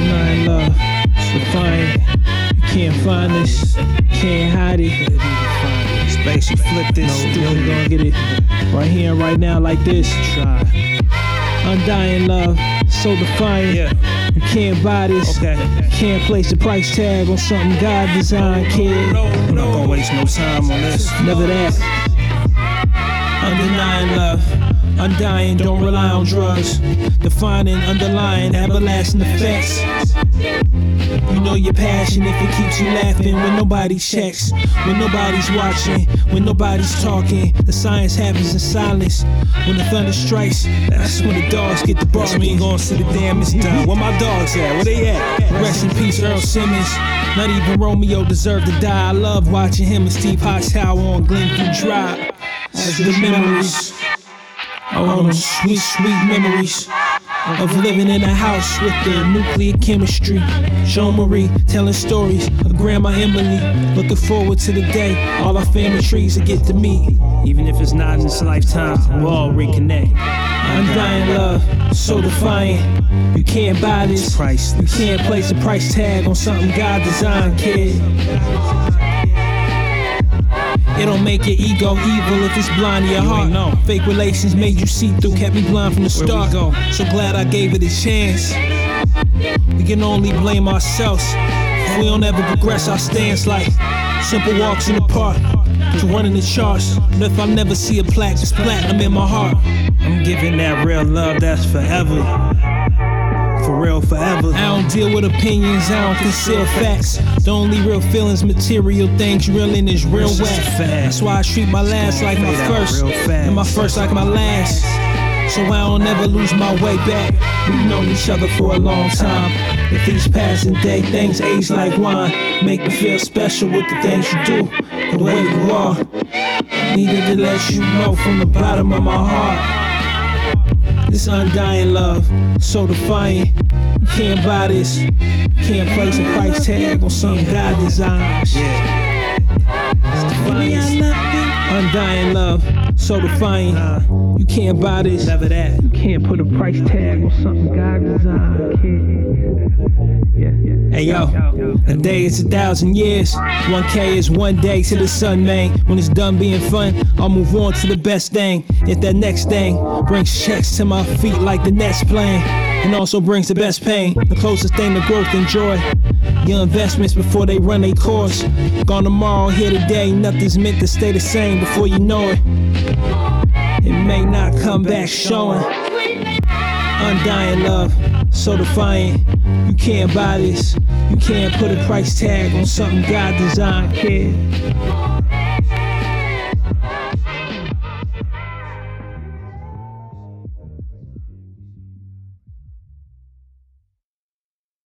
Undeniable love, it's defiant. You can't find this, can't hide it. Space, you flip this. No, you gonna get it right here and right now like this. Try. Undying love, so defiant. Yeah. You can't buy this. Okay. Can't place a price tag on something God designed, kid. I'm not gonna waste no time on this. Never that. Undenying love, undying, don't rely on drugs. Defining, underlying, everlasting effects. You know your passion if it keeps you laughing when nobody checks, when nobody's watching, when nobody's talking. The science happens in silence. When the thunder strikes, that's when the dogs get the barking. We ain't gonna see the damage done. Where my dogs at? Where they at? Rest in peace, Earl Simmons. Not even Romeo deserved to die. I love watching him and Steve Hightower on Glenview Drive. As the memories, oh, sweet, sweet memories of living in a house with the nuclear chemistry. Jean Marie telling stories of Grandma Emily. Looking forward to the day all our family trees will get to meet. Even if it's not in this lifetime, we'll all reconnect. Undying love, so defiant. You can't buy this. It's priceless. You can't place a price tag on something God designed, kid. It don't make your ego evil if it's blind to your heart. know. Fake relations made you see through, kept me blind from the start. Where we go? So glad I gave it a chance. We can only blame ourselves if we don't ever progress our stance, like simple walks in the park to running the charts. But if I never see a plaque, it's platinum in my heart. I'm giving that real love that's forever. For real, forever. I don't deal with opinions, I don't conceal facts. The only real feelings, material things, real in is real whack. That's why I treat my last like my first, and my first like my last. So I don't ever lose my way back. We've known each other for a long time. With each passing day, things age like wine. Make me feel special with the things you do, the way you are. Needed to let you know from the bottom of my heart. This undying love, so defiant. You can't buy this. You can't place a price tag on something God designed. Yeah. Undying love, so defiant. You can't buy this. Never that. You can't put a price tag on something God designed, kid. Yeah. Hey yo, a day is 1,000 years. 1K is one day to the sun, man. When it's done being fun, I'll move on to the best thing. If that next thing brings checks to my feet like the Nets playing, and also brings the best pain, the closest thing to growth and joy. Your investments before they run their course. Gone tomorrow, here today. Nothing's meant to stay the same before you know it. It may not come back showing. Undying love, so defiant. You can't buy this. You can't put a price tag on something God designed, kid.